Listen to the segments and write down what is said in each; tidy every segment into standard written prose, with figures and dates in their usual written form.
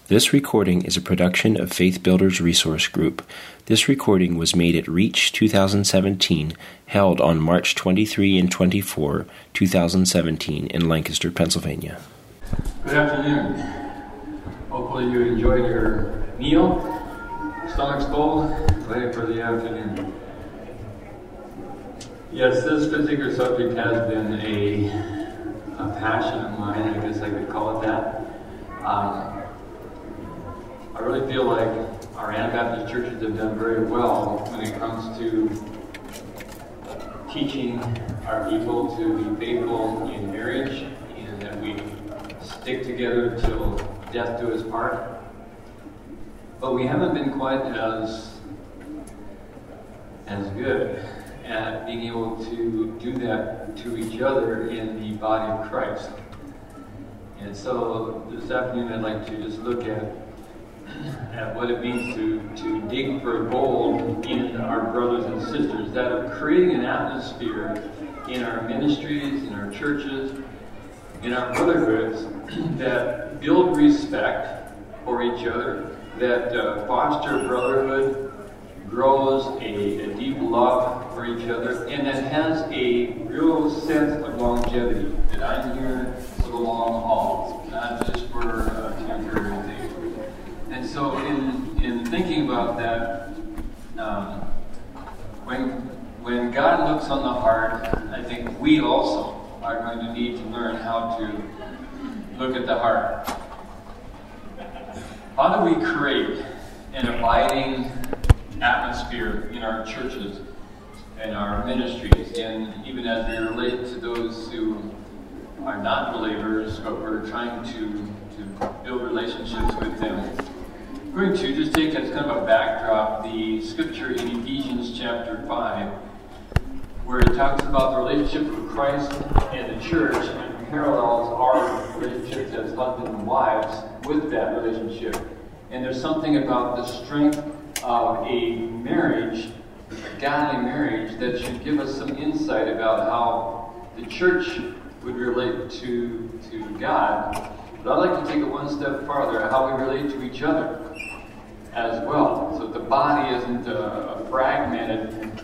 This recording is a production of Faith Builders Resource Group. This recording was made at Reach 2017, held on March 23 and 24, 2017 in Lancaster, Pennsylvania. Good afternoon. Hopefully you enjoyed your meal, stomach's full, ready for the afternoon. Yes, this particular subject has been a passion of mine, I guess I could call it that. I really feel like our Anabaptist churches have done very well when it comes to teaching our people to be faithful in marriage and that we stick together till death do us part. But we haven't been quite as good at being able to do that to each other in the body of Christ. And so this afternoon I'd like to just look at what it means to dig for gold in our brothers and sisters, that of creating an atmosphere in our ministries, in our churches, in our brotherhoods that build respect for each other, that foster brotherhood, grows a deep love for each other, and that has a real sense of longevity, that I'm here for the long haul, not just for temporary things. And so in thinking about that, when God looks on the heart, I think we also are going to need to learn how to look at the heart. How do we create an abiding atmosphere in our churches and our ministries, and even as we relate to those who are not believers, but we're trying to build relationships with them? I'm going to just take as kind of a backdrop the scripture in Ephesians chapter 5, where it talks about the relationship of Christ and the church and parallels our relationships as husbands and wives with that relationship. And there's something about the strength of a marriage, a godly marriage, that should give us some insight about how the church would relate to God. But I'd like to take it one step farther, how we relate to each other as well. So the body isn't a fragmented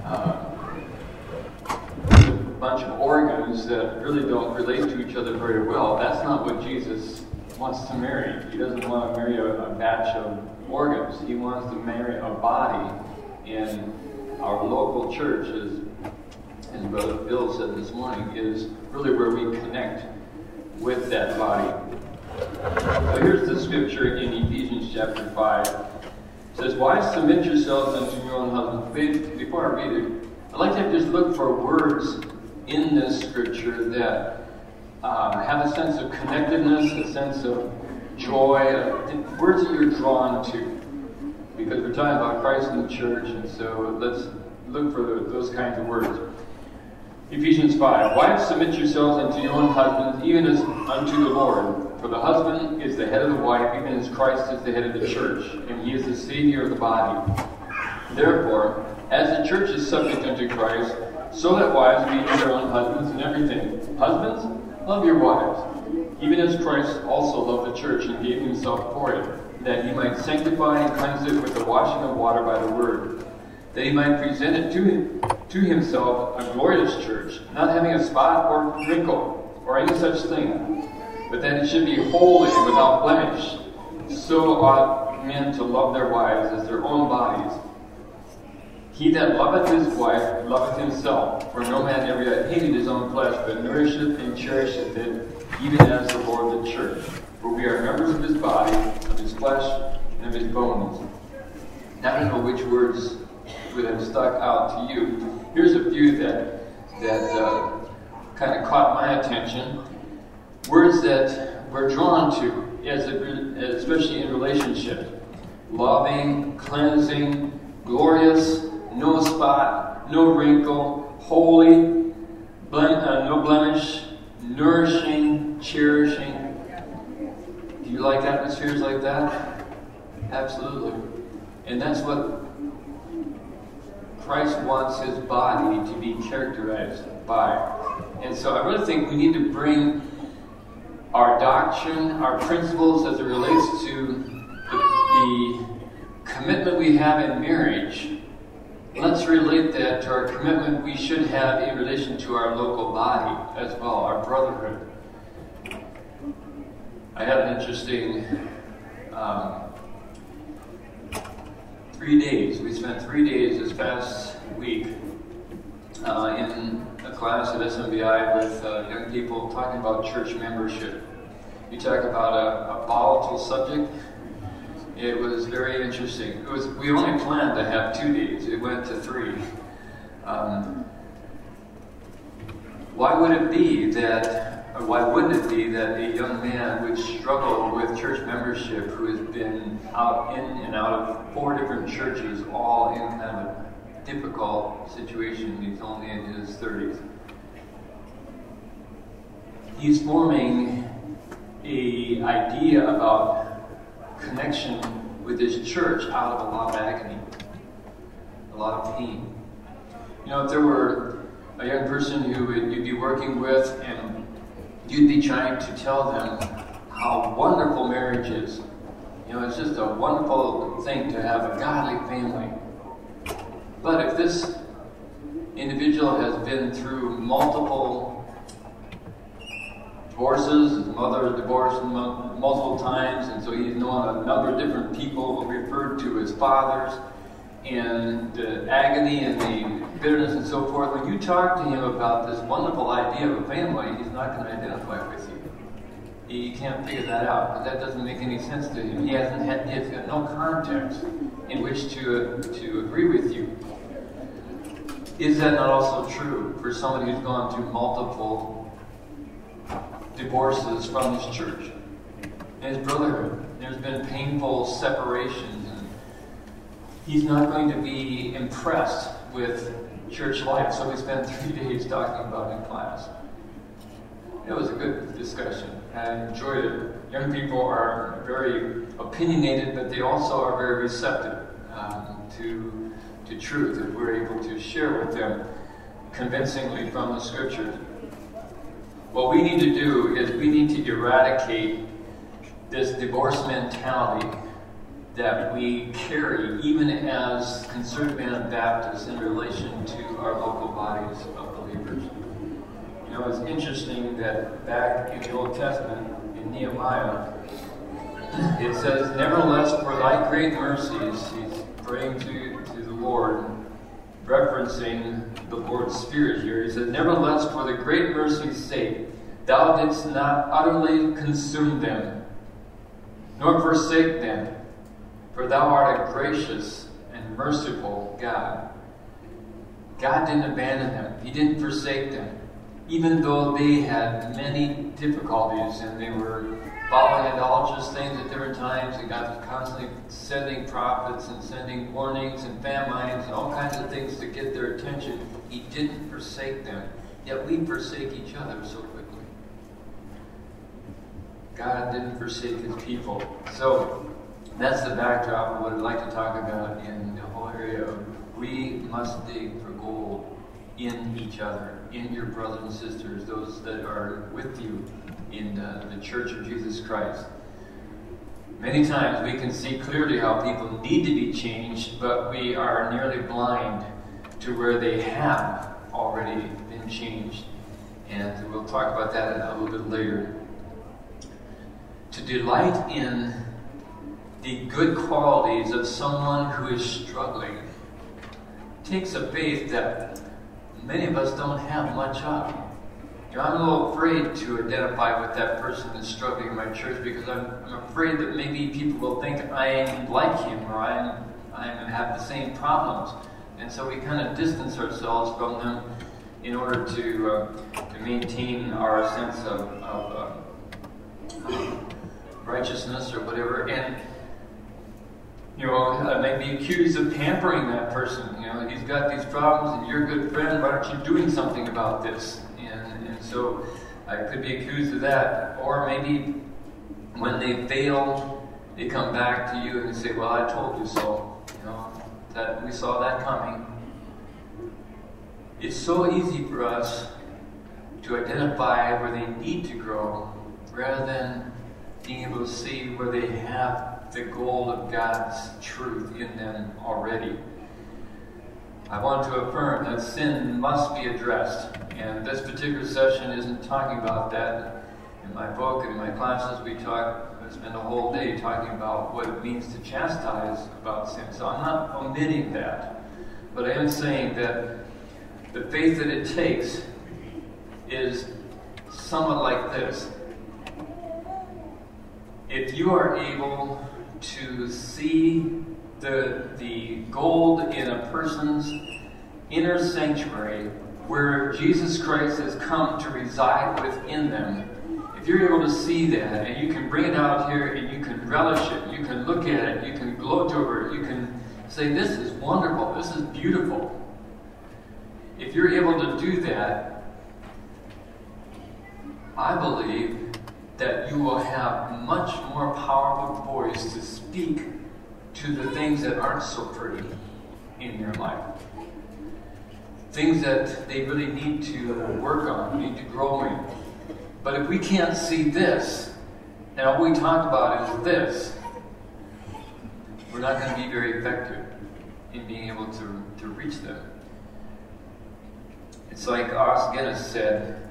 bunch of organs that really don't relate to each other very well. That's not what Jesus wants to marry. He doesn't want to marry a batch of organs. He wants to marry a body. And our local church, as Brother Bill said this morning, is really where we connect with that body. So here's the scripture in Ephesians chapter 5. It says, "Wives, submit yourselves unto your own husbands." Before I read it, I'd like to just look for words in this scripture that have a sense of connectedness, a sense of joy, words that you're drawn to. Because we're talking about Christ and the church, and so let's look for those kinds of words. Ephesians 5, "Wives, submit yourselves unto your own husbands, even as unto the Lord. For the husband is the head of the wife, even as Christ is the head of the church, and he is the Savior of the body. Therefore, as the church is subject unto Christ, so that wives be to their own husbands in everything. Husbands, love your wives, even as Christ also loved the church and gave himself for it, that he might sanctify and cleanse it with the washing of water by the word, that he might present it to himself a glorious church, not having a spot or wrinkle or any such thing, but that it should be holy and without blemish. So ought men to love their wives as their own bodies. He that loveth his wife loveth himself, for no man ever yet hated his own flesh, but nourisheth and cherisheth it, even as the Lord the church. For we are members of his body, of his flesh, and of his bones." Now I don't know which words would have stuck out to you. Here's a few that kind of caught my attention. Words that we're drawn to, especially in relationships. Loving, cleansing, glorious, no spot, no wrinkle, holy, no blemish, nourishing, cherishing. Do you like atmospheres like that? Absolutely. And that's what Christ wants his body to be characterized by. And so I really think we need to bring our doctrine, our principles as it relates to to the commitment we have in marriage, let's relate that to our commitment we should have in relation to our local body as well, our brotherhood. I had an interesting 3 days. We spent 3 days this past week in a class at SMBI with young people talking about church membership. You talk about a volatile subject. It was very interesting. We only planned to have 2 days. It went to 3. Why wouldn't it be that a young man would struggle with church membership who has been out in and out of 4 different churches, all in kind of a difficult situation? He's only in his 30s. He's forming an idea about connection with his church out of a lot of agony, a lot of pain. You know, if there were a young person you'd be working with and you'd be trying to tell them how wonderful marriage is. You know, it's just a wonderful thing to have a godly family. But if this individual has been through multiple divorces, his mother was divorced multiple times, and so he's known a number of different people referred to as fathers, and the agony and the bitterness and so forth. When you talk to him about this wonderful idea of a family, he's not going to identify with you. He can't figure that out, because that doesn't make any sense to him. He has got no context in which to agree with you. Is that not also true for somebody who's gone through multiple divorces from his church and his brotherhood? There's been painful separations, and he's not going to be impressed with church life, so we spent 3 days talking about it in class. It was a good discussion. I enjoyed it. Young people are very opinionated, but they also are very receptive to truth, and we're able to share with them convincingly from the Scriptures. What we need to do is we need to eradicate this divorce mentality that we carry even as Conservative Baptists in relation to our local bodies of believers. You know, it's interesting that back in the Old Testament, in Nehemiah, it says, "Nevertheless, for thy great mercies," he's praying to the Lord, referencing the Lord's Spirit here. He said, "Nevertheless, for the great mercy's sake, thou didst not utterly consume them, nor forsake them, for thou art a gracious and merciful God." God didn't abandon them. He didn't forsake them. Even though they had many difficulties and they were following idolatrous things at different times, and God was constantly sending prophets and sending warnings and famines and all kinds of things to get their attention, He didn't forsake them. Yet we forsake each other so quickly. God didn't forsake His people. So that's the backdrop of what I'd like to talk about in the whole area of we must dig for gold in each other, in your brothers and sisters, those that are with you in the Church of Jesus Christ. Many times we can see clearly how people need to be changed, but we are nearly blind to where they have already been changed. And we'll talk about that a little bit later. To delight in the good qualities of someone who is struggling takes a faith that many of us don't have much of. You know, I'm a little afraid to identify with that person that's struggling in my church, because I'm afraid that maybe people will think I'm like him, or I have the same problems. And so we kind of distance ourselves from them in order to maintain our sense of righteousness or whatever. And you know, I may be accused of pampering that person. You know, he's got these problems and you're a good friend, why aren't you doing something about this? And so I could be accused of that. Or maybe when they fail, they come back to you and they say, well, I told you so. You know, that we saw that coming. It's so easy for us to identify where they need to grow rather than being able to see where they have the gold of God's truth in them already. I want to affirm that sin must be addressed, and this particular session isn't talking about that. In my book and in my classes, I spend a whole day talking about what it means to chastise about sin. So I'm not omitting that, but I am saying that the faith that it takes is somewhat like this. If you are able to see the gold in a person's inner sanctuary where Jesus Christ has come to reside within them, if you're able to see that and you can bring it out here and you can relish it, you can look at it, you can gloat over it, you can say, this is wonderful, this is beautiful. If you're able to do that, I believe that you will have much more powerful voice to speak to the things that aren't so pretty in your life. Things that they really need to work on, need to grow in. But if we can't see this, and all we talk about is this, we're not going to be very effective in being able to reach them. It's like Os Guinness said,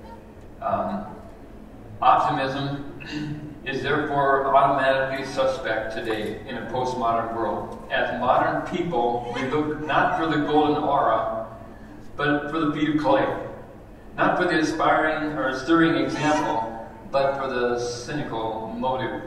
optimism is therefore automatically suspect today in a postmodern world. As modern people, we look not for the golden aura, but for the feet of clay. Not for the aspiring or stirring example, but for the cynical motive.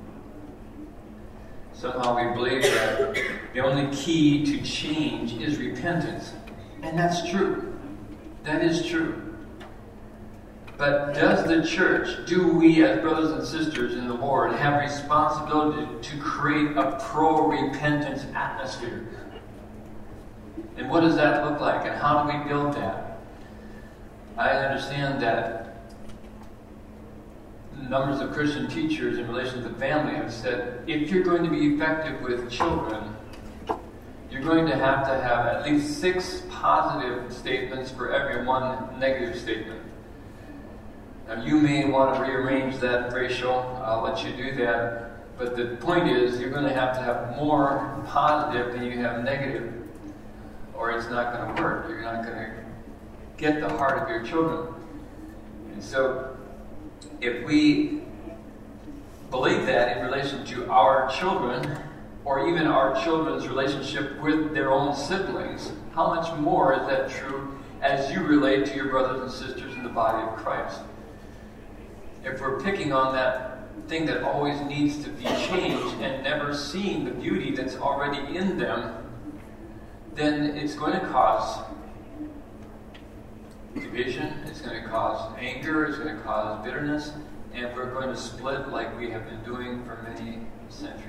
Somehow we believe that the only key to change is repentance. And that's true. That is true. But does the church, do we as brothers and sisters in the Lord have responsibility to create a pro-repentance atmosphere? And what does that look like? And how do we build that? I understand that numbers of Christian teachers in relation to the family have said, if you're going to be effective with children, you're going to have at least 6 positive statements for every 1 negative statement. Now, you may want to rearrange that ratio. I'll let you do that. But the point is, you're going to have more positive than you have negative, or it's not going to work. You're not going to get the heart of your children. And so, if we believe that in relation to our children, or even our children's relationship with their own siblings, how much more is that true as you relate to your brothers and sisters in the body of Christ? If we're picking on that thing that always needs to be changed and never seeing the beauty that's already in them, then it's going to cause division, it's going to cause anger, it's going to cause bitterness, and we're going to split like we have been doing for many centuries.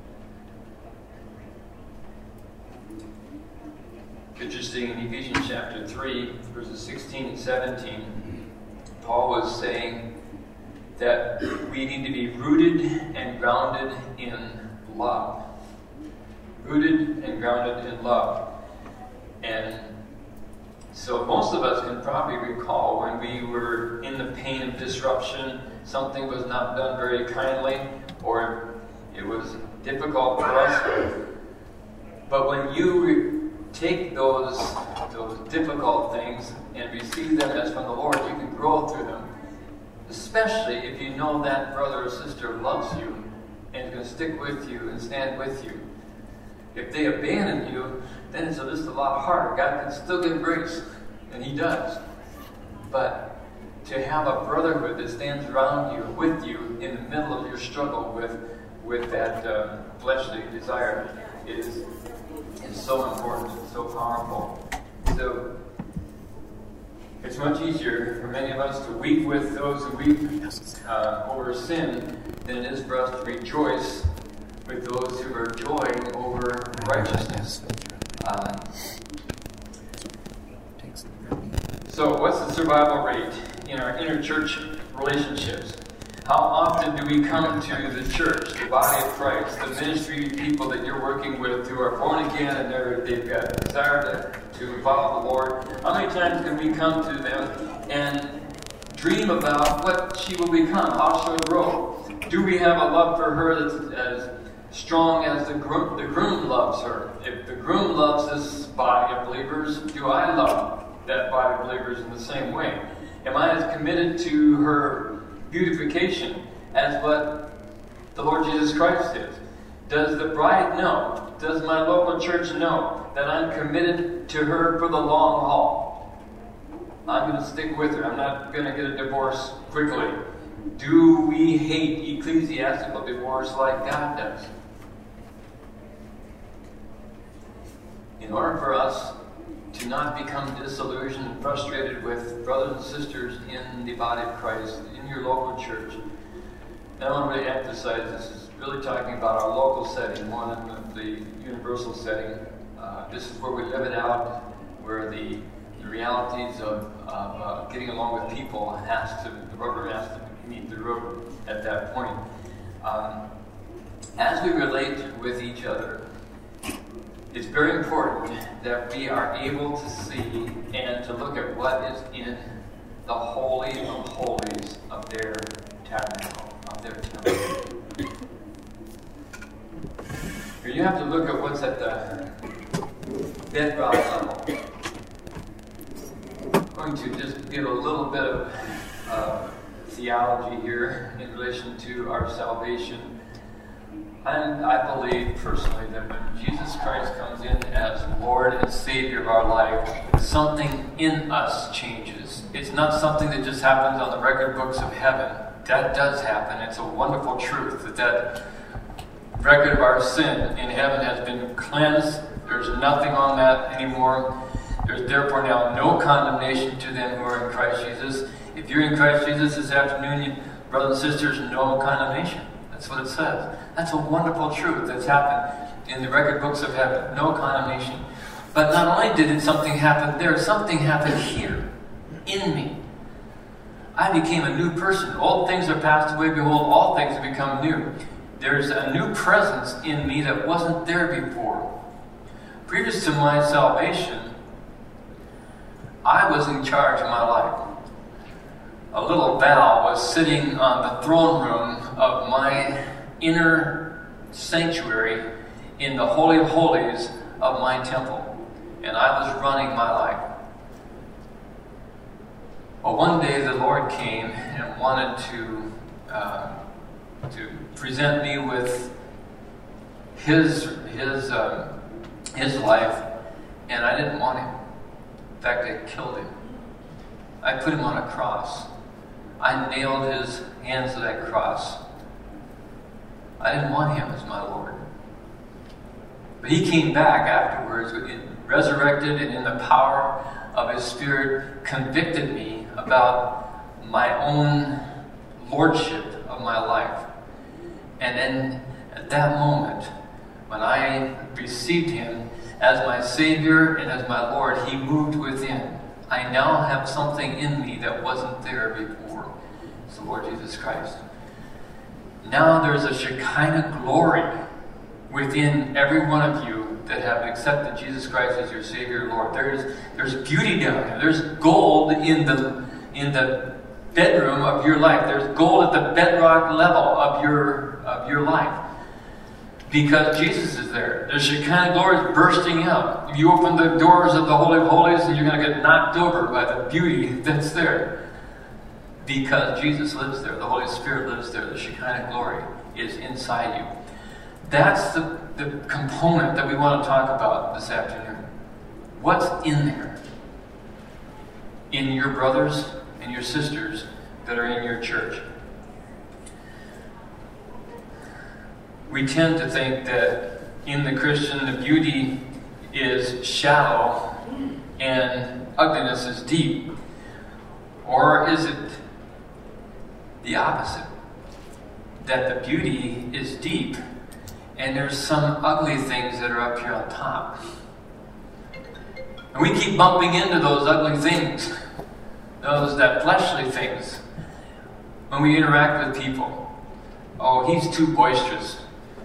Interesting, in Ephesians chapter 3, verses 16 and 17, Paul was saying that we need to be rooted and grounded in love. Rooted and grounded in love. And so most of us can probably recall when we were in the pain of disruption, something was not done very kindly, or it was difficult for us. But when you take those difficult things and receive them as from the Lord, you can grow through them. Especially if you know that brother or sister loves you and is going to stick with you and stand with you. If they abandon you, then it's just a lot harder. God can still give grace, and He does. But to have a brotherhood that stands around you, with you, in the middle of your struggle with that fleshly desire is so important, so powerful. So it's much easier for many of us to weep with those who weep over sin than it is for us to rejoice with those who are joying over righteousness. So what's the survival rate in our interchurch relationships? How often do we come to the church, the body of Christ, the ministry people that you're working with who are born again and they've got a desire to follow the Lord? How many times can we come to them and dream about what she will become, how she'll grow? Do we have a love for her that's as strong as the groom loves her? If the groom loves this body of believers, do I love that body of believers in the same way? Am I as committed to her beautification as what the Lord Jesus Christ is? Does the bride know? Does my local church know that I'm committed to her for the long haul? I'm going to stick with her. I'm not going to get a divorce quickly. Do we hate ecclesiastical divorce like God does? In order for us to not become disillusioned and frustrated with brothers and sisters in the body of Christ, in your local church, and I want to really emphasize this is really talking about our local setting more than the universal setting. This is where we live it out, where the realities of getting along with people the rubber has to meet the road at that point. As we relate with each other, it's very important that we are able to see and to look at what is in the Holy of Holies of their tabernacle, of their temple. Here you have to look at what's at the bedrock level. I'm going to just give a little bit of theology here in relation to our salvation. I believe personally that when Jesus Christ comes in as Lord and Savior of our life, something in us changes. It's not something that just happens on the record books of heaven. That does happen. It's a wonderful truth that record of our sin in heaven has been cleansed. There's nothing on that anymore. There's therefore now no condemnation to them who are in Christ Jesus. If you're in Christ Jesus this afternoon, brothers and sisters, no condemnation. That's what it says. That's a wonderful truth that's happened in the record books of heaven. No condemnation. But not only did something happen there, something happened here, in me. I became a new person. Old things are passed away. Behold, all things have become new. There's a new presence in me that wasn't there before. Previous to my salvation, I was in charge of my life. A little Val was sitting on the throne room of my inner sanctuary in the Holy of Holies of my temple. And I was running my life. Well, one day the Lord came and wanted to present me with His life, and I didn't want Him. In fact, I killed Him. I put Him on a cross. I nailed His hands to that cross. I didn't want Him as my Lord. But He came back afterwards, resurrected and in the power of His Spirit, convicted me about my own lordship of my life. And then at that moment, when I received Him as my Savior and as my Lord, He moved within. I now have something in me that wasn't there before. It's the Lord Jesus Christ. Now there's a Shekinah glory within every one of you that have accepted Jesus Christ as your Savior and Lord. There's beauty down there. There's gold in the bedroom of your life. There's gold at the bedrock level of your life. Because Jesus is there. The Shekinah glory is bursting out. If you open the doors of the Holy of Holies, you're going to get knocked over by the beauty that's there. Because Jesus lives there. The Holy Spirit lives there. The Shekinah glory is inside you. That's the component that we want to talk about this afternoon. What's in there? In your brothers and your sisters that are in your church. We tend to think that in the Christian, the beauty is shallow and ugliness is deep. Or is it the opposite? That the beauty is deep and there's some ugly things that are up here on top. And we keep bumping into those ugly things, that fleshly things, when we interact with people. Oh, he's too boisterous.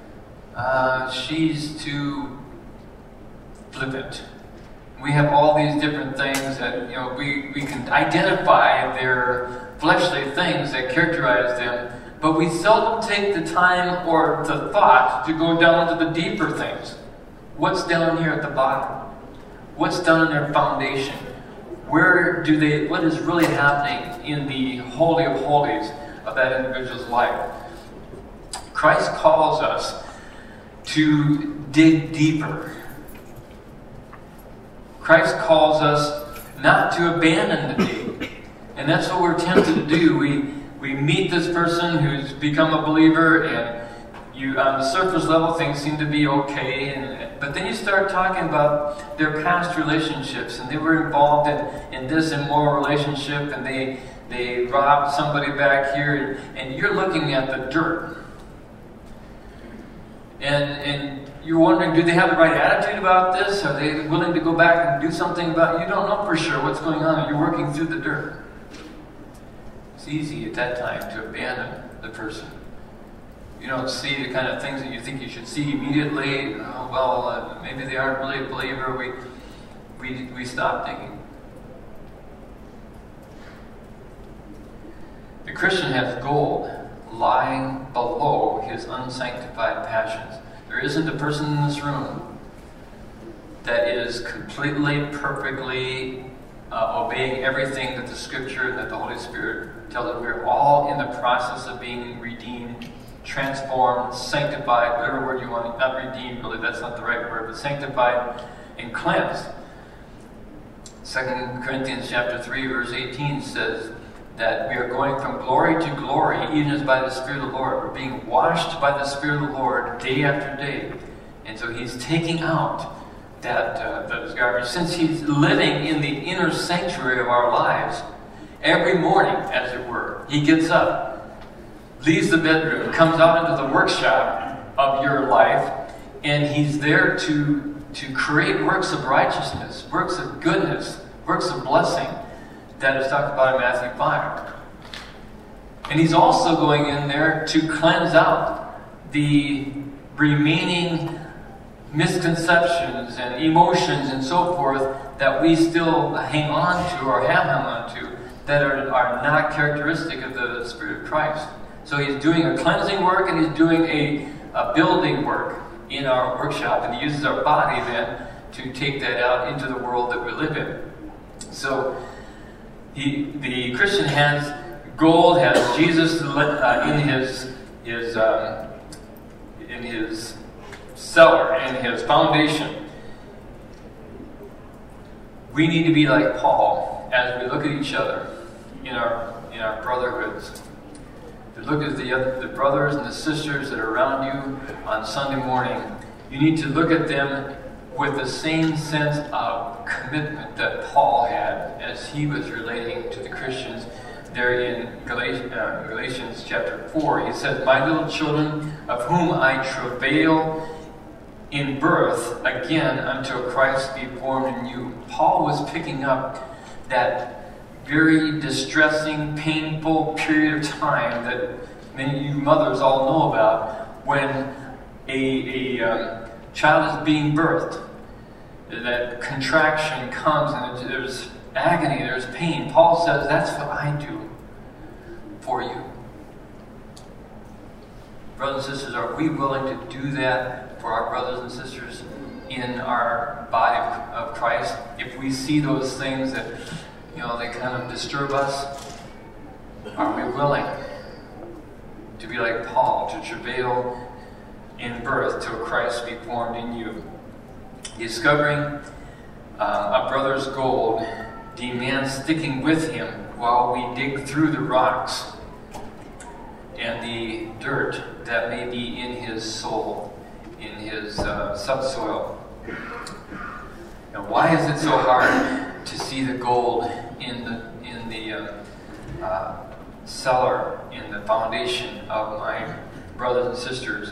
She's too flippant. We have all these different things that we can identify their fleshly things that characterize them, but we seldom take the time or the thought to go down to the deeper things. What's down here at the bottom? What's down in their foundation? What is really happening in the Holy of Holies of that individual's life? Christ calls us to dig deeper. Christ calls us not to abandon the dig. And that's what we're tempted to do. We meet this person who's become a believer, and on the surface level things seem to be okay, but then you start talking about their past relationships, and they were involved in this immoral relationship, and they robbed somebody back here, and you're looking at the dirt. And you're wondering, do they have the right attitude about this? Are they willing to go back and do something about it? You don't know for sure what's going on. You're working through the dirt. It's easy at that time to abandon the person. You don't see the kind of things that you think you should see immediately. Maybe they aren't really a believer. We stop digging. The Christian has gold lying below his unsanctified passions. There isn't a person in this room that is completely, perfectly obeying everything that the Scripture and that the Holy Spirit tells us. We're all in the process of being redeemed, transformed, sanctified, whatever word you want. Not redeemed, really, that's not the right word, but sanctified and cleansed. 2 Corinthians chapter 3, verse 18 says that we are going from glory to glory, even as by the Spirit of the Lord. We're being washed by the Spirit of the Lord day after day. And so he's taking out that garbage. Since he's living in the inner sanctuary of our lives, every morning, as it were, he gets up, leaves the bedroom, comes out into the workshop of your life, and he's there to create works of righteousness, works of goodness, works of blessing that is talked about in Matthew 5. And he's also going in there to cleanse out the remaining misconceptions and emotions and so forth that we still hang on to or have hung on to that are not characteristic of the Spirit of Christ. So he's doing a cleansing work, and he's doing a building work in our workshop, and he uses our body then to take that out into the world that we live in. So the Christian has gold, has Jesus in his cellar, in his foundation. We need to be like Paul as we look at each other in our brotherhoods. To look at the brothers and the sisters that are around you on Sunday morning. You need to look at them with the same sense of commitment that Paul had as he was relating to the Christians there in Galatians chapter 4. He says, "My little children, of whom I travail in birth again until Christ be formed in you." Paul was picking up that very distressing, painful period of time that many of you mothers all know about, when a child is being birthed. That contraction comes, and there's agony, there's pain. Paul says, that's what I do for you. Brothers and sisters, are we willing to do that for our brothers and sisters in our body of Christ? If we see those things that, they kind of disturb us, are we willing to be like Paul, to travail in birth till Christ be formed in you? Discovering a brother's gold demands sticking with him while we dig through the rocks and the dirt that may be in his soul, in his subsoil. Now, why is it so hard to see the gold in the cellar, in the foundation of my brothers and sisters?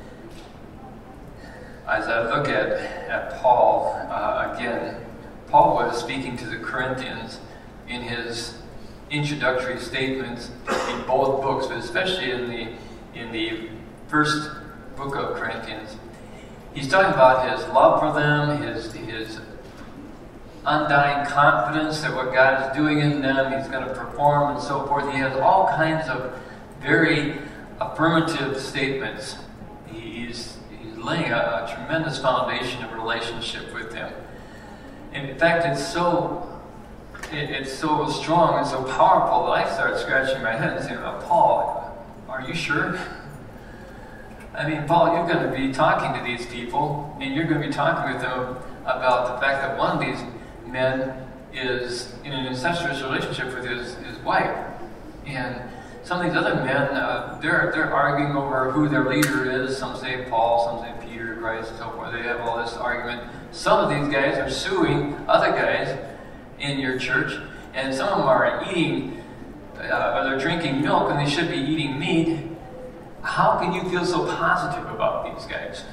As I look at Paul again, Paul was speaking to the Corinthians in his introductory statements in both books, but especially in the first book of Corinthians. He's talking about his love for them, his undying confidence that what God is doing in them, he's going to perform and so forth. He has all kinds of very affirmative statements. He's laying a tremendous foundation of relationship with them. In fact, it's so strong and so powerful that I start scratching my head and saying, Paul, are you sure? I mean, Paul, you're going to be talking to these people, and you're going to be talking with them about the fact that one of these men is in an incestuous relationship with his wife. And some of these other men, they're arguing over who their leader is. Some say Paul, some say Peter, Christ, and so forth. They have all this argument. Some of these guys are suing other guys in your church, and some of them are eating, or they're drinking milk, and they should be eating meat. How can you feel so positive about these guys?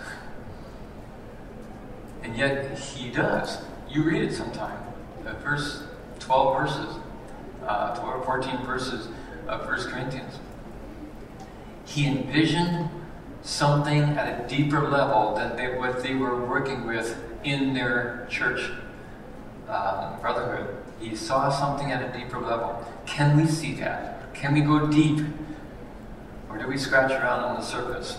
And yet he does. You read it sometime. The first 12 verses, 12 or 14 verses of 1 Corinthians. He envisioned something at a deeper level than what they were working with in their church brotherhood. He saw something at a deeper level. Can we see that? Can we go deep? Or do we scratch around on the surface?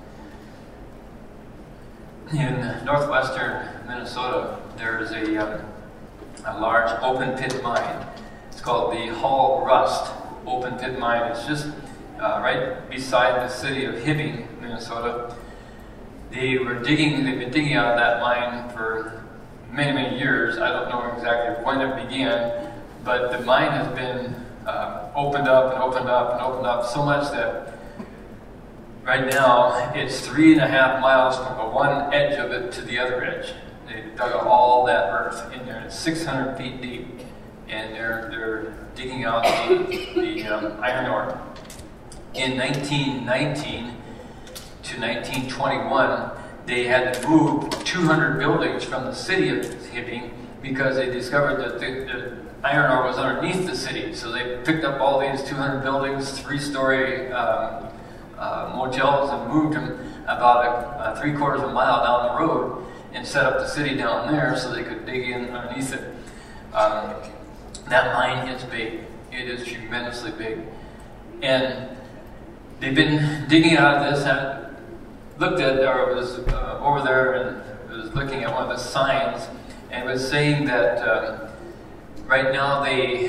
In northwestern Minnesota, there is a large open pit mine. It's called the Hall Rust open pit mine. It's just right beside the city of Hibbing, Minnesota. They've been digging out of that mine for many, many years. I don't know exactly when it began, but the mine has been opened up and opened up and opened up so much that right now it's 3.5 miles from one edge of it to the other edge. They dug up all that earth in there. It's 600 feet deep, and they're digging out the iron ore. In 1919 to 1921, they had to move 200 buildings from the city of Hibbing because they discovered that the iron ore was underneath the city. So they picked up all these 200 buildings, 3-story motels, and moved them about 3/4 of a mile down the road and set up the city down there so they could dig in underneath it. That mine is big. It is tremendously big. And they've been digging out of this. I looked at, or was over there and was looking at one of the signs, and it was saying that right now they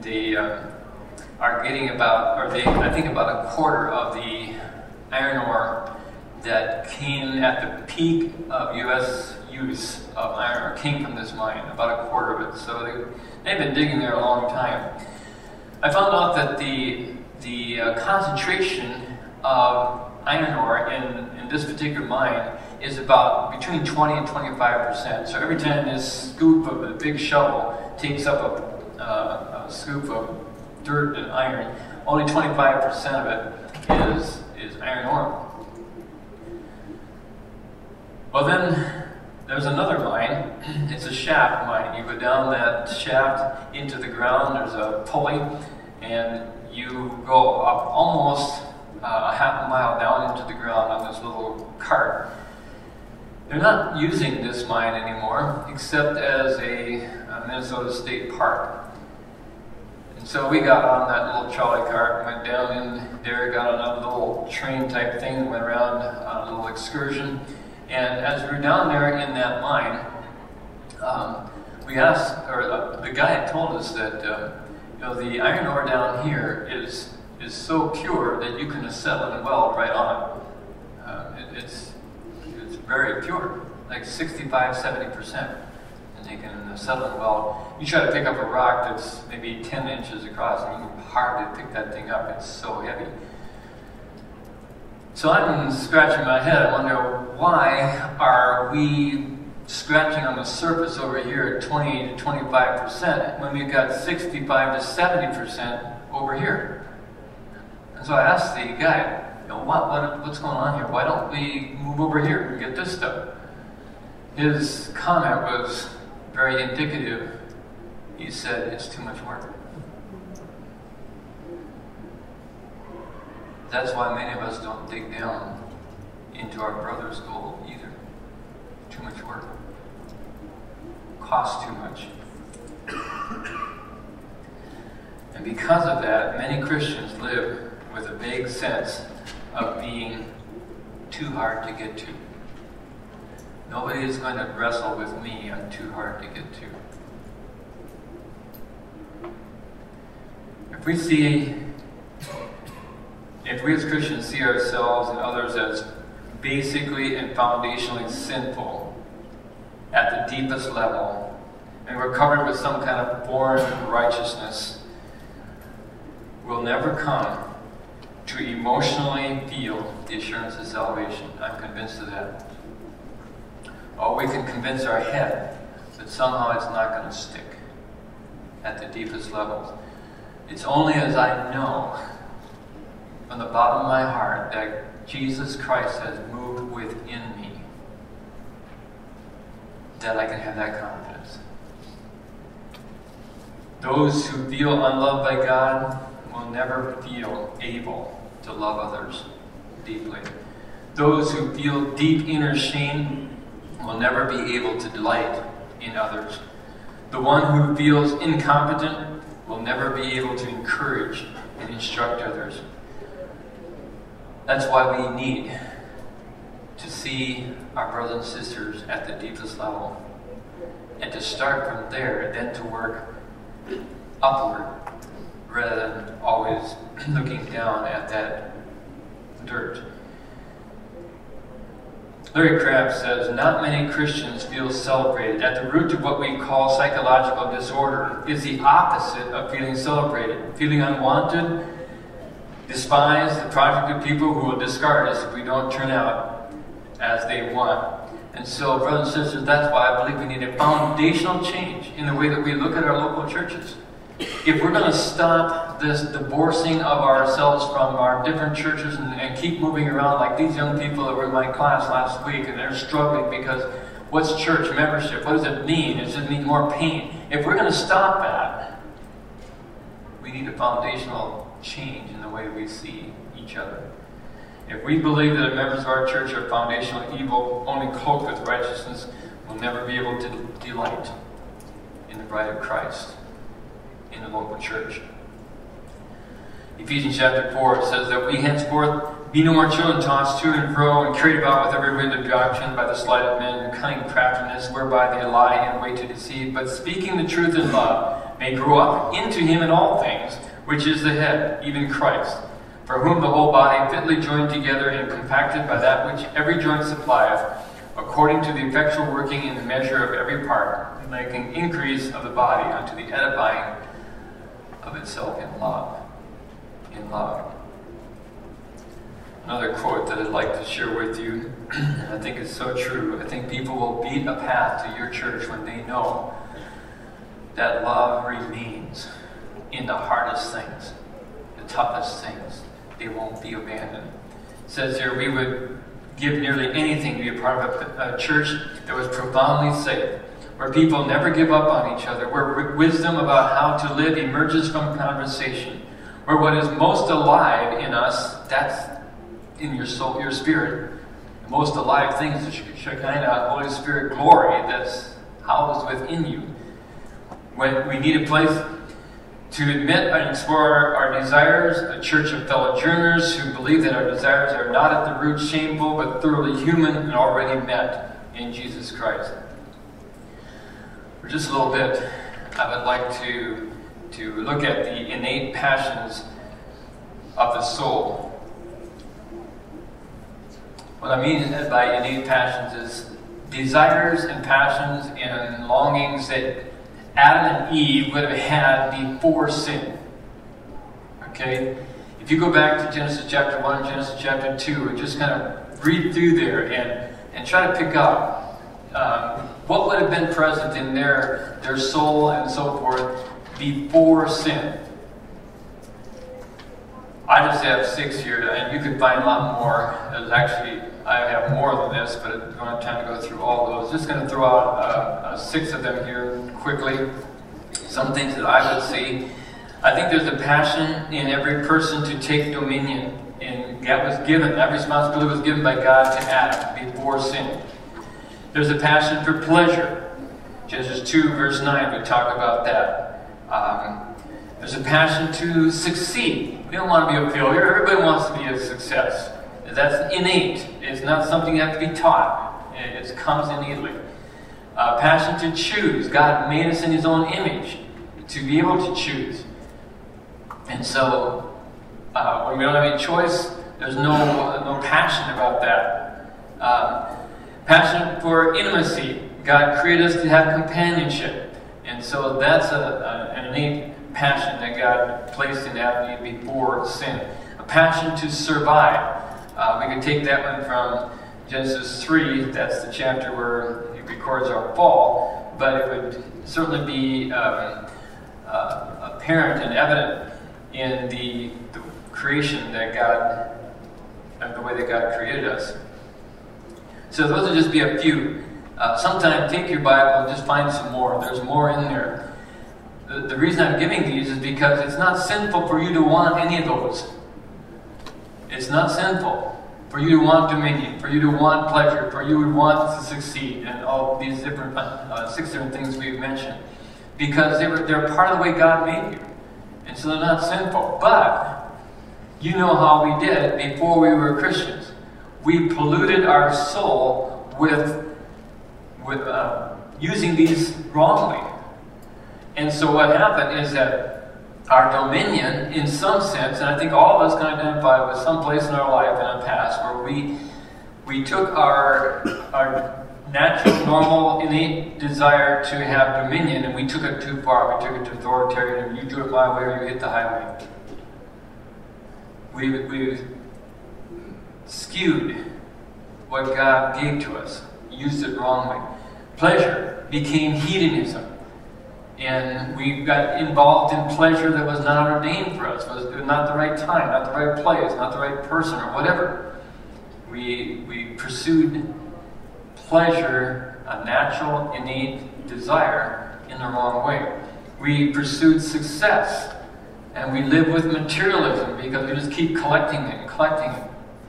are getting about, I think about 1/4 of the iron ore that came at the peak of U.S. use of iron ore came from this mine, about 1/4 of it. So they've been digging there a long time. I found out that the concentration of iron ore in this particular mine is about between 20 and 25%. So every time this scoop of a big shovel takes up a scoop of dirt and iron, only 25% of it is iron ore. Well, then there's another mine. It's a shaft mine. You go down that shaft into the ground. There's a pulley, and you go up almost a half a mile down into the ground on this little cart. They're not using this mine anymore, except as a Minnesota State Park. And so we got on that little trolley cart, went down in there, got on a little train type thing, and went around on a little excursion. And as we were down there in that mine, we asked, or the guy had told us that the iron ore down here is so pure that you can acetylene and weld right on it. It's very pure, like 65-70%, and you can acetylene weld. You try to pick up a rock that's maybe 10 inches across, and you can hardly pick that thing up. It's so heavy. So I'm scratching my head. I wonder, why are we scratching on the surface over here at 20 to 25% when we've got 65 to 70% over here? And so I asked the guy, what's going on here? Why don't we move over here and get this stuff? His comment was very indicative. He said, it's too much work. That's why many of us don't dig down into our brother's gold either. Too much work. Costs too much. And because of that, many Christians live with a vague sense of being too hard to get to. Nobody is going to wrestle with me. I'm too hard to get to. If we as Christians see ourselves and others as basically and foundationally sinful at the deepest level, and we're covered with some kind of foreign righteousness, we'll never come to emotionally feel the assurance of salvation. I'm convinced of that. Or we can convince our head that somehow it's not going to stick at the deepest levels. It's only as I know from the bottom of my heart that Jesus Christ has moved within me that I can have that confidence. Those who feel unloved by God will never feel able to love others deeply. Those who feel deep inner shame will never be able to delight in others. The one who feels incompetent will never be able to encourage and instruct others. That's why we need to see our brothers and sisters at the deepest level, and to start from there and then to work upward rather than always looking down at that dirt. Larry Crabb says, not many Christians feel celebrated. At the root of what we call psychological disorder is the opposite of feeling celebrated. Feeling unwanted, despised, the project of people who will discard us if we don't turn out as they want. And so, brothers and sisters, that's why I believe we need a foundational change in the way that we look at our local churches. If we're going to stop this divorcing of ourselves from our different churches and keep moving around like these young people that were in my class last week, and they're struggling because what's church membership? What does it mean? Does it mean more pain? If we're going to stop that, we need a foundational change in the way we see each other. If we believe that the members of our church are foundational evil, only cloaked with righteousness, we'll never be able to delight in the bride of Christ in the local church. Ephesians chapter 4 says that we henceforth be no more children tossed to and fro and carried about with every wind of doctrine by the sleight of men and cunning craftiness whereby they lie and wait to deceive, but speaking the truth in love may grow up into him in all things, which is the head, even Christ, for whom the whole body fitly joined together and compacted by that which every joint supplieth, according to the effectual working in the measure of every part, making increase of the body unto the edifying of itself in love. In love. Another quote that I'd like to share with you, and I think it's so true. I think people will beat a path to your church when they know that love remains in the hardest things, the toughest things. They won't be abandoned. It says here, we would give nearly anything to be a part of a church that was profoundly safe, where people never give up on each other, where wisdom about how to live emerges from conversation, where what is most alive in us, that's in your soul, your spirit. The most alive things, the Shekinah, Holy Spirit glory that's housed within you. When we need a place to admit and explore our desires, a church of fellow journeyers who believe that our desires are not at the root shameful, but thoroughly human and already met in Jesus Christ. For just a little bit, I would like to look at the innate passions of the soul. What I mean by innate passions is desires and passions and longings that Adam and Eve would have had before sin. Okay? If you go back to Genesis chapter 1 and Genesis chapter 2 and just kind of read through there and try to pick up what would have been present in their soul and so forth before sin. I just have 6 here, and you could find a lot more. There's actually, I have more than this, but I don't have time to go through all those. Just going to throw out 6 of them here quickly. Some things that I would see. I think there's a passion in every person to take dominion, and that responsibility was given by God to Adam before sin. There's a passion for pleasure. Genesis 2 verse 9, we talk about that. There's a passion to succeed. We don't want to be a failure. Everybody wants to be a success. That's innate. It's not something you have to be taught. It comes innately. Passion to choose. God made us in His own image to be able to choose. And so, when we don't have any choice, there's no passion about that. Passion for intimacy. God created us to have companionship. And so that's an innate passion that God placed in Adam and Eve before sin. A passion to survive. We could take that one from Genesis 3. That's the chapter where He records our fall. But it would certainly be apparent and evident in the creation that God, the way that God created us. So those would just be a few. Sometime take your Bible and just find some more. There's more in there. The reason I'm giving these is because it's not sinful for you to want any of those. It's not sinful for you to want dominion, for you to want pleasure, for you to want to succeed, and all these different 6 different things we've mentioned. Because they're part of the way God made you. And so they're not sinful. But you know how we did before we were Christians. We polluted our soul with using these wrongly. And so what happened is that our dominion, in some sense, and I think all of us can identify with some place in our life in the past where we took our natural, normal, innate desire to have dominion and we took it too far. We took it to authoritarian, you do it my way or you hit the highway. We skewed what God gave to us, used it wrongly. Pleasure became hedonism. And we got involved in pleasure that was not ordained for us. It was not the right time, not the right place, not the right person, or whatever. We pursued pleasure, a natural, innate desire, in the wrong way. We pursued success. And we live with materialism because we just keep collecting it and collecting it.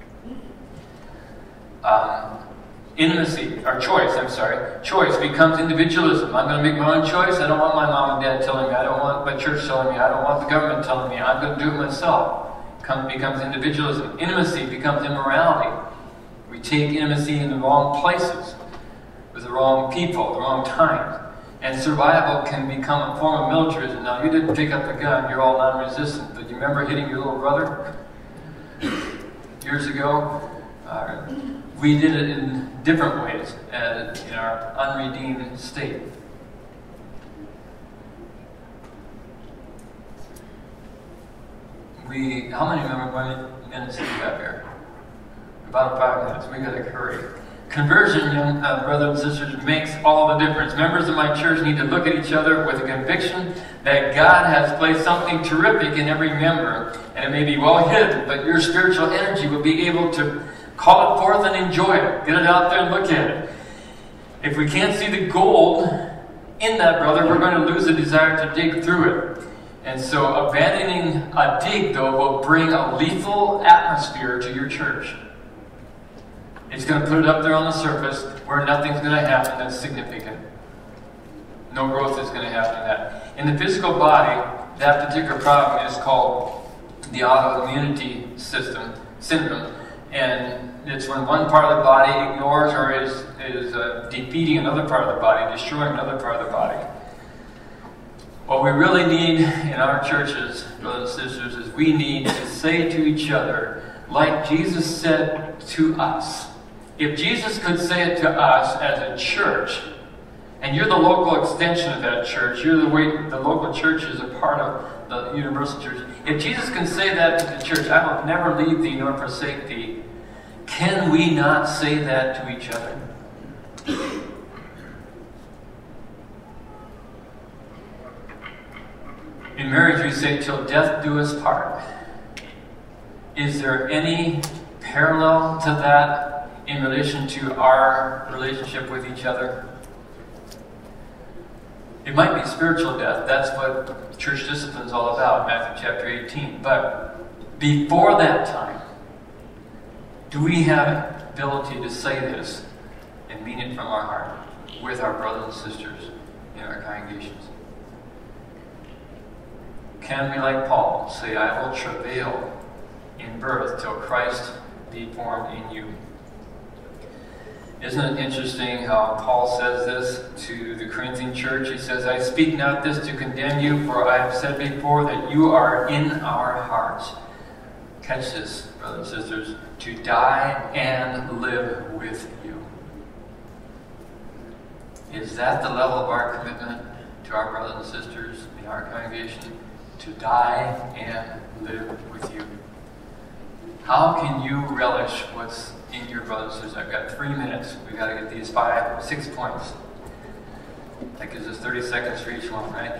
Choice becomes individualism. I'm going to make my own choice. I don't want my mom and dad telling me. I don't want my church telling me. I don't want the government telling me. I'm going to do it myself. Becomes individualism. Intimacy becomes immorality. We take intimacy in the wrong places, with the wrong people, the wrong times. And survival can become a form of militarism. Now, you didn't pick up a gun. You're all non-resistant. But you remember hitting your little brother years ago? We did it in different ways in our unredeemed state. How many minutes do we have here? About 5 minutes. We gotta hurry. Conversion, young brothers and sisters, makes all the difference. Members of my church need to look at each other with a conviction that God has placed something terrific in every member, and it may be well hidden, but your spiritual energy will be able to call it forth and enjoy it. Get it out there and look at it. If we can't see the gold in that brother, we're going to lose the desire to dig through it. And so abandoning a dig, though, will bring a lethal atmosphere to your church. It's going to put it up there on the surface where nothing's going to happen that's significant. No growth is going to happen in that. In the physical body, that particular problem is called the autoimmunity syndrome. And it's when one part of the body ignores or is defeating another part of the body, destroying another part of the body. What we really need in our churches, brothers and sisters, is we need to say to each other, like Jesus said to us. If Jesus could say it to us as a church, and you're the local extension of that church, you're the way the local church is a part of the universal church. If Jesus can say that to the church, I will never leave thee nor forsake thee, can we not say that to each other? In marriage we say, till death do us part. Is there any parallel to that in relation to our relationship with each other? It might be spiritual death. That's what church discipline is all about, Matthew chapter 18. But before that time, do we have ability to say this and mean it from our heart with our brothers and sisters in our congregations? Can we, like Paul, say, I will travail in birth till Christ be formed in you. Isn't it interesting how Paul says this to the Corinthian church? He says, I speak not this to condemn you, for I have said before that you are in our hearts. Catch this, brothers and sisters, to die and live with you. Is that the level of our commitment to our brothers and sisters in our congregation? To die and live with you. How can you relish what's in your brothers and sisters? I've got 3 minutes. We've got to get these 6 points. That gives us 30 seconds for each one, right?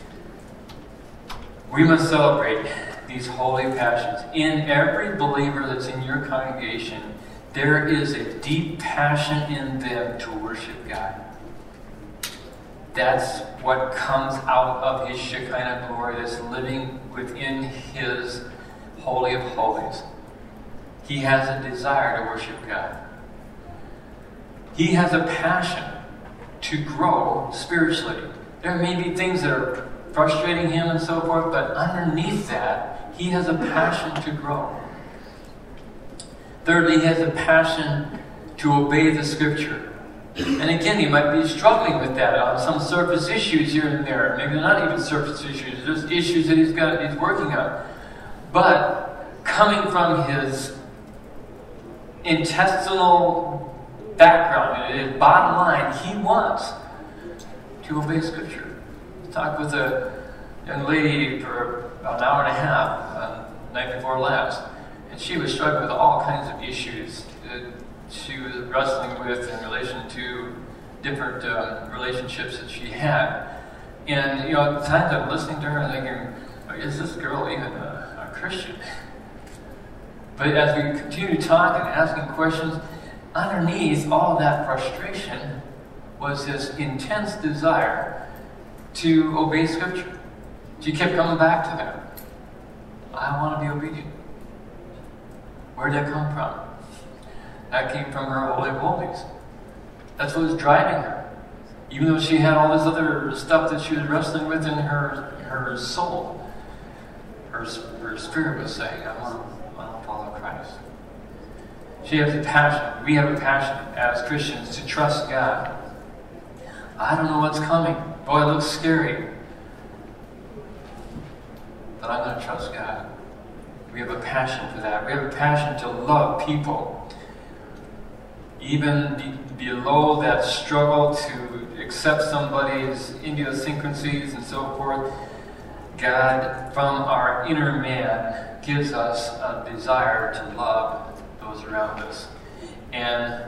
We must celebrate these holy passions. In every believer that's in your congregation, there is a deep passion in them to worship God. That's what comes out of His Shekinah glory that's living within His Holy of Holies. He has a desire to worship God. He has a passion to grow spiritually. There may be things that are frustrating him and so forth, but underneath that, he has a passion to grow. Thirdly, he has a passion to obey the Scripture. And again, he might be struggling with that on some surface issues here and there. Maybe they're not even surface issues, just issues that he's working on. But coming from his intestinal background, his bottom line, he wants to obey Scripture. I talked with a young lady for about an hour and a half night before last, and she was struggling with all kinds of issues that she was wrestling with in relation to different relationships that she had. And, at the times I'm listening to her and thinking, is this girl even a Christian? But as we continue talking and asking questions, underneath all of that frustration was this intense desire to obey Scripture. She kept coming back to that. I want to be obedient. Where did that come from? That came from her Holy of Holies. That's what was driving her. Even though she had all this other stuff that she was wrestling with in her soul, her spirit was saying, I want to follow Christ. She has a passion. We have a passion as Christians to trust God. I don't know what's coming. Boy, it looks scary. But I'm going to trust God. We have a passion for that. We have a passion to love people. Even below that struggle to accept somebody's idiosyncrasies and so forth, God, from our inner man, gives us a desire to love those around us. And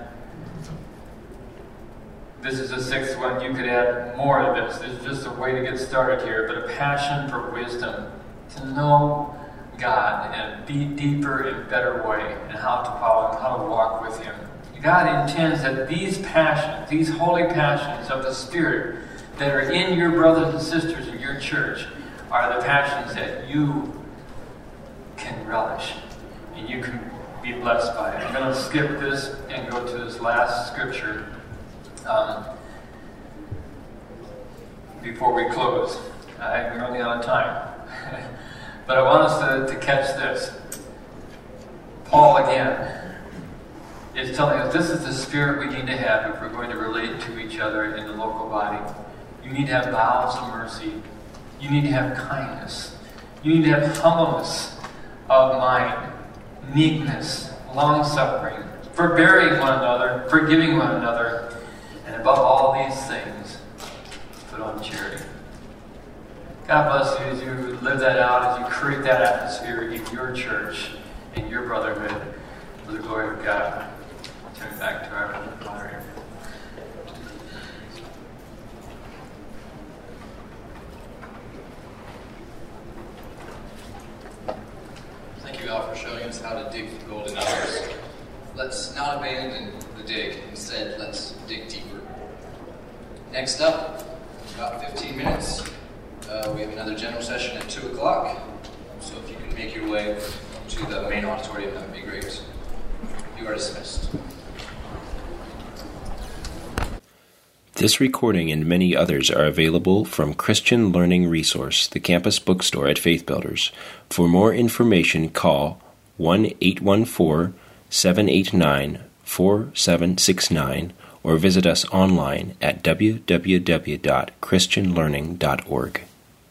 this is the sixth one. You could add more to this. This is just a way to get started here, but a passion for wisdom, to know God in a deeper and better way, and how to follow Him, how to walk with Him. God intends that these passions, these holy passions of the Spirit that are in your brothers and sisters in your church, are the passions that you can relish and you can be blessed by it. I'm going to skip this and go to this last scripture before we close. I'm running out of time. But I want us to catch this. Paul, again, is telling us this is the spirit we need to have if we're going to relate to each other in the local body. You need to have bowels of mercy. You need to have kindness. You need to have humbleness of mind, meekness, long-suffering, forbearing one another, forgiving one another, and above all these things, put on charity. God bless you as you live that out, as you create that atmosphere in your church, in your brotherhood, for the glory of God. Turn it back to our moderator. Thank you, Al, for showing us how to dig for golden hours. Let's not abandon the dig. Instead, let's dig deeper. Next up, about 15 minutes, we have another general session at 2 o'clock. So if you can make your way to the main auditorium, that would be great. You are dismissed. This recording and many others are available from Christian Learning Resource, the campus bookstore at Faith Builders. For more information, call 1-814 789-4769 or visit us online at www.christianlearning.org.